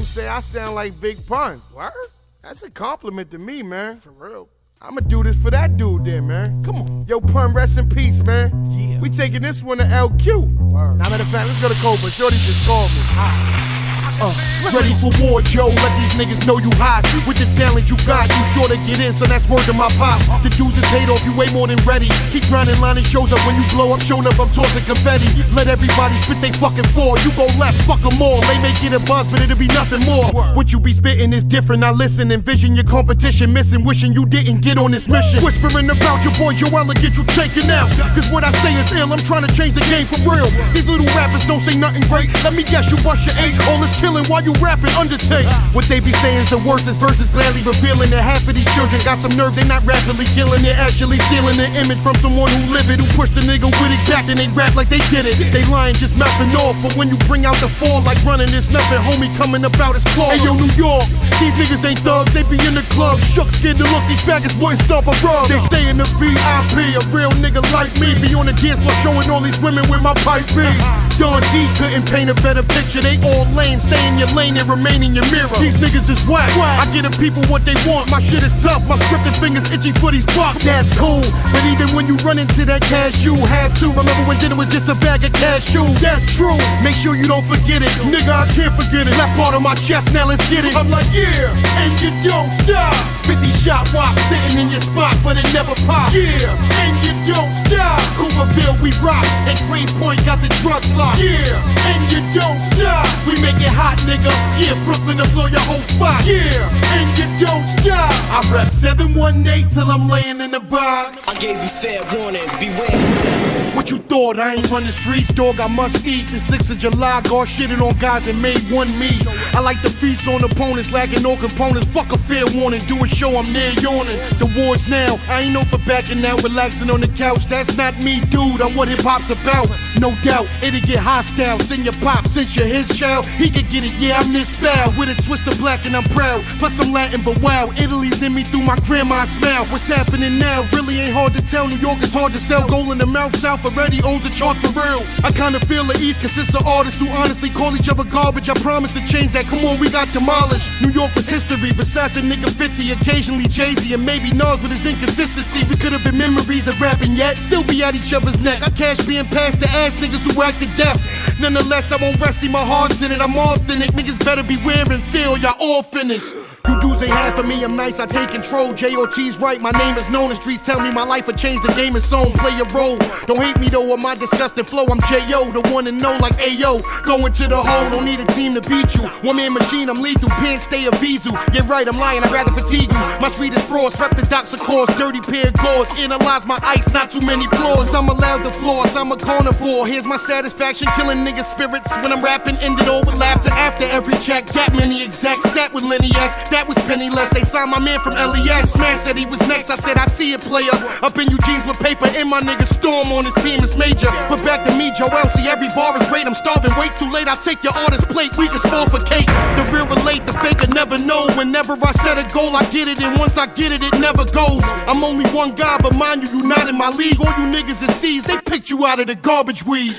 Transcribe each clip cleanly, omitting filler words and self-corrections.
say I sound like Big Pun. Word? That's a compliment to me, man. For real. I'ma do this for that dude then, man. Come on. Yo, Pun, rest in peace, man. Yeah. We taking this one to LQ. Word. Now, matter of fact, let's go to Cobra. Shorty just called me. Ready for war, Joe, let these niggas know you hot. With the talent you got, you sure to get in, so that's word to my pop. The dudes is paid off, you way more than ready. Keep grinding, lining shows up when you blow up, showing up, I'm tossing confetti. Let everybody spit they fucking floor. You go left, fuck them all. They may get a buzz, but it'll be nothing more. What you be spitting is different, I listen, envision your competition missing, wishing you didn't get on this mission. Whispering about your boy Joel to get you taken out. Cause what I say is ill, I'm trying to change the game for real. These little rappers don't say nothing great. Let me guess, you bust your 8, all this killing while you rapping undertake. What they be saying is the worst is verses gladly revealing that half of these children got some nerve, they not rapidly killing it, actually stealing the image from someone who live it, who pushed the nigga with it back and they rap like they did it. They lying just mouthing off, but when you bring out the fall like running, there's nothing homie coming about his claw. Hey yo, New York, these niggas ain't thugs, they be in the club, shook, scared to look, these faggots wouldn't stomp a rug. They stay in the VIP, a real nigga like me be on the dance floor showing all these women with my pipe B. Don D couldn't paint a better picture, they all lame, stay in your lane and remain in your mirror. These niggas is whack. I get the people what they want. My shit is tough. My scripted fingers itchy for these bucks. That's cool. But even when you run into that cash, you have to remember when dinner was just a bag of cashew. That's true. Make sure you don't forget it. Nigga, I can't forget it. Left part of my chest, now let's get it. I'm like, yeah, and you don't stop. 50 shot watch sitting in your spot, but it never pop. Yeah, and you don't stop. Cooperville, we rock. And Green Point got the drugs locked. Yeah, and you don't stop. We make it hot, nigga. Yeah, Brooklyn to blow your whole spot. Yeah, and you don't stop. I rap 718 till I'm laying in the box. I gave you fair warning, beware. What you thought? I ain't run the streets, dog. I must eat. The 6th of July, God shitted on guys and made one me. I like to feast on opponents, lacking no components. Fuck a fair warning. Do a show, I'm there yawning. The war's now. I ain't known for backing out, relaxing on the couch. That's not me, dude. I'm what hip hop's about. No doubt, it'll get hostile. Send your pop, since you're his child. He could get it, yeah, I'm this foul. With a twist of black and I'm proud. Plus I'm Latin, but wow. Italy's in me through my grandma's smile. What's happening now? Really ain't hard to tell. New York is hard to sell. Gold in the mouth, South already owns the chart for real. I kinda feel the East consists of artists who honestly call each other garbage. I promise to change that. Come on, we got demolished. New York was history. Besides the nigga 50, occasionally Jay-Z and maybe Nas with his inconsistency. We could have been memories of rapping yet. Still be at each other's neck. I cash being past the ass niggas who acted deaf. Nonetheless, I won't rest, see my heart's in it. I'm authentic. Niggas better beware and feel y'all all finished. You dudes ain't half of me, I'm nice, I take control. J.O.T.'s right, my name is known. The streets tell me my life will change, the game is sewn. Play a role, don't hate me though, or my disgusting flow. I'm J.O., the one to know like Ayo. Going to the hole, don't need a team to beat you. One man machine, I'm lethal, pants stay a Vizu. Yeah right, I'm lying, I'd rather fatigue you. My street is frost, rep the docks of course. Dirty pair of gauze, analyze my ice, not too many flaws. I'm allowed to floss, I'm a carnivore. Here's my satisfaction, killing niggas' spirits. When I'm rapping, end it all with laughter. After every check, that many execs sat with Lenny S. That was penniless, they signed my man from LES. Man said he was next, I said I see it, player. Up in Eugene's with paper, and my nigga Storm on his team is major. But back to me, Joel, see every bar is great. I'm starving, wait too late, I take your order's plate. We can spoil for cake, the real relate, the faker never know. Whenever I set a goal, I get it, and once I get it, it never goes. I'm only one guy, but mind you, you not in my league. All you niggas is C's, they picked you out of the garbage weed.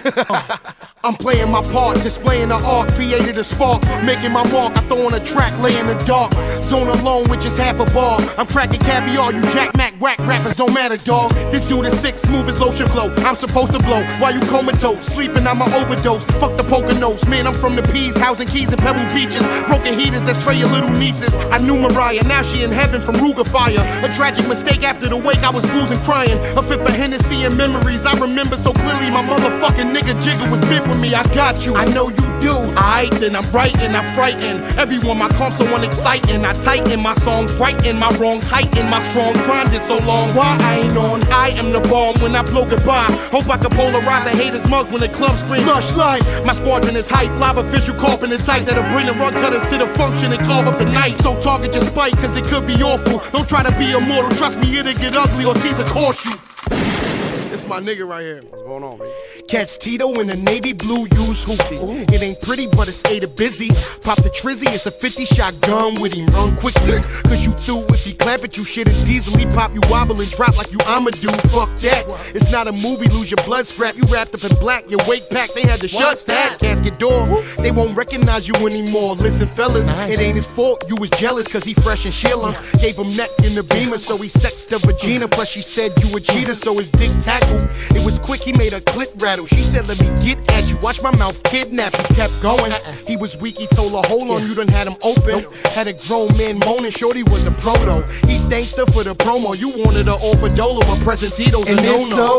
I'm playing my part, displaying the art, created a spark, making my mark. I throw on a track, lay in the dark. Zone alone with just half a bar. I'm cracking caviar, you Jack Mac whack rappers don't matter, dog. This dude is sick, smooth as lotion flow. I'm supposed to blow while you comatose, sleeping on my overdose. Fuck the Poconos, man, I'm from the P's, housing keys and Pebble Beaches. Broken heaters that stray your little nieces. I knew Mariah, now she in heaven from Ruger fire. A tragic mistake after the wake, I was boozing, crying. A fit for Hennessy and memories. I remember so clearly my motherfucking nigga Jigga was bent with me. I got you, I know you do. Aight, then I'm writing, I frighten everyone. My comps so unexciting. I tighten my songs, righting my wrongs, heighten my strong. Grinding so long, why I ain't on? I am the bomb when I blow goodbye. Hope I can polarize the haters' mug when the club scream lush life. My squadron is hype, live official carpenter type that'll bring the rug cutters to the function and carve up the night. So target your spite, cause it could be awful. Don't try to be immortal, trust me, it'll get ugly or tease a course you. This my nigga right here. What's going on, man? Catch Tito in a navy blue used hoopty. It ain't pretty, but it's A to busy. Pop the trizzy, it's a 50-shot gun with him. Run quickly, cause you through if you clamp it, you shit is dieselly. Pop, you wobble and drop like you Amadou. Fuck that. It's not a movie, lose your blood scrap. You wrapped up in black, your weight pack, they had to shut that casket door. They won't recognize you anymore. Listen, fellas, it ain't his fault. You was jealous cause he fresh and Sheila. Gave him neck in the beamer, so he sexed the vagina. Plus she said you a cheater, so his dick tackled. It was quick, he made a clit rattle. She said, let me get at you. Watch my mouth kidnap. He kept going. He was weak, he told her, hold on, you done had him open. Had a grown man moaning, shorty was a proto. He thanked her for the promo. You wanted her offer Dolo, but present Tito's a no-no. And it's so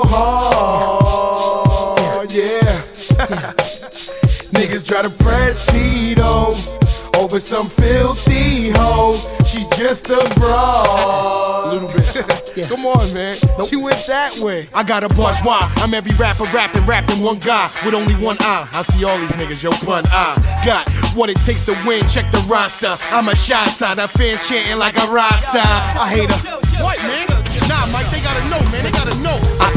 hard, yeah. Niggas try to press Tito over some filthy hoe. She's just a broad. A little bit. Come on, man. She went that way. I got a buzz, why? I'm every rapper rapping one guy with only one eye. I see all these niggas, yo, pun. I got what it takes to win, check the roster. I'm a shot-tie, the fans chanting like a rock star. I hate her. What, man? Nah, Mike, they gotta know, man. They gotta know.